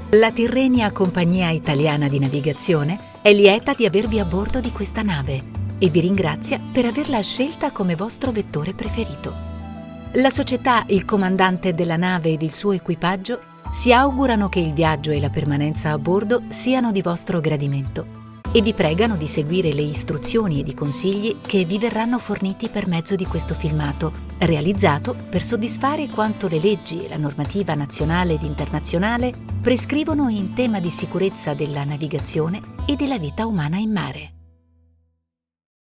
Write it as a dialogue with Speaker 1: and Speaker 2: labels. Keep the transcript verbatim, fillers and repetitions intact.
Speaker 1: La Tirrenia Compagnia Italiana di Navigazione è lieta di avervi a bordo di questa nave e vi ringrazia per averla scelta come vostro vettore preferito. La società, il comandante della nave ed il suo equipaggio si augurano che il viaggio e la permanenza a bordo siano di vostro gradimento e vi pregano di seguire le istruzioni ed i consigli che vi verranno forniti per mezzo di questo filmato, realizzato per soddisfare quanto le leggi e la normativa nazionale ed internazionale prescrivono in tema di sicurezza della navigazione e della vita umana in mare.